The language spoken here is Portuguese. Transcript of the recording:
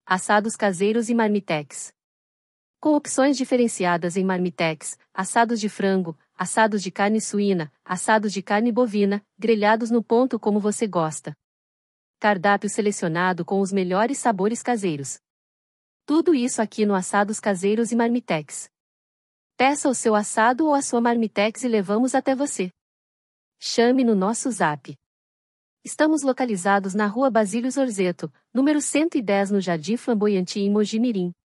Assados caseiros e marmitex. Com opções diferenciadas em marmitex, assados de frango, assados de carne suína, assados de carne bovina, grelhados no ponto como você gosta. Cardápio selecionado com os melhores sabores caseiros. Tudo isso aqui no Assados Caseiros e Marmitex. Peça o seu assado ou a sua marmitex e levamos até você. Chame no nosso Zap. Estamos localizados na Rua Basílio Zorzeto, número 110 no Jardim Flamboyante em Mogi Mirim.